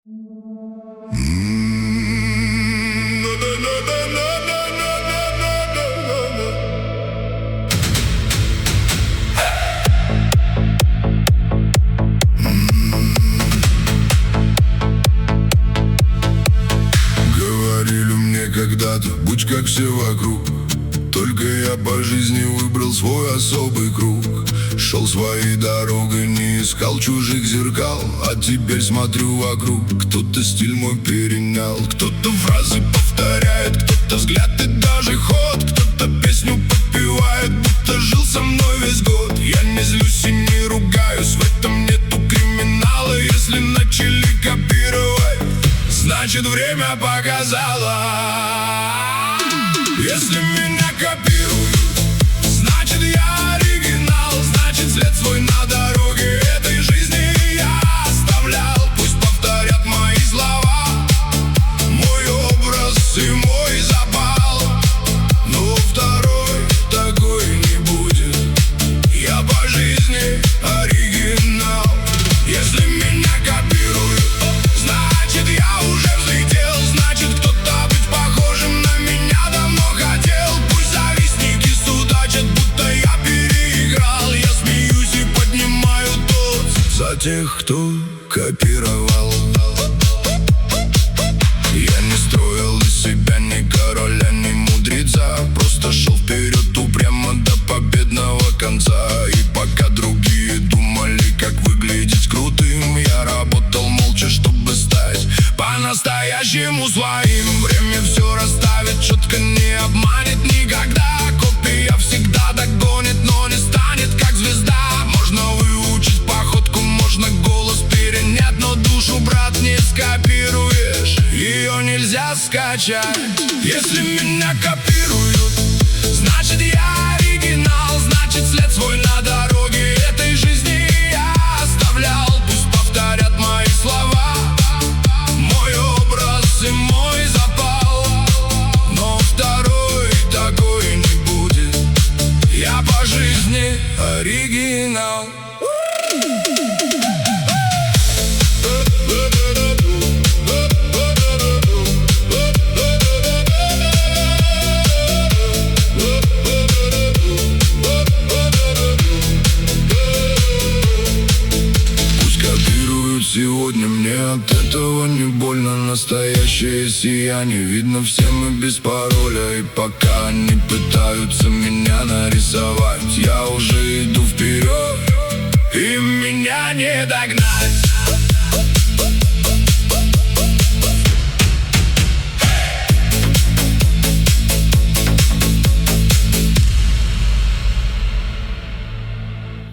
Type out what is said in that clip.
Говорили мне когда-то, будь как все вокруг. Только я по жизни выбрал свой особый круг. Шел своей дорогой, не искал чужих зеркал. А теперь смотрю вокруг, кто-то стиль мой перенял. Кто-то фразы повторяет, кто-то взгляд и даже ход. Кто-то песню подпевает, будто жил со мной весь год. Я не злюсь и не ругаюсь, в этом нету криминала. Если начали копировать, значит время показало. Если меня копируют, значит я оригинал. Значит след свой на дороге этой жизни я оставлял. Пусть повторят мои слова, мой образ и мой запал. Но второй такой не будет, я по жизни оригинал. Если меня копируют, значит я уже взлетел. Значит кто-то быть похожим на меня давно хотел. Пусть завистники судачат, будто я переиграл. Я смеюсь и поднимаю тост за тех, кто копировал. Я не строил из себя ни короля, ни мудреца. Просто шел вперед упрямо до победного конца. И пока другие думали, как выглядеть крутым, я работал молча, чтобы стать по-настоящему своим. Время все расставит четко, не обманет никогда. Копия всегда догонит, но не станет как звезда. Можно выучить походку, можно голос перенять, но душу, брат, не скопируешь, ее нельзя скачать. Если меня копируют, значит я оригинал. Значит след свой на дороге этой жизни я оставлял. Пусть повторят мои слова, мой образ и мой запал. Но второй такой не будет, я по жизни оригинал. Сегодня мне от этого не больно. Настоящее сияние видно всем и без пароля. И пока они пытаются меня нарисовать, я уже иду вперед, и меня не догнать.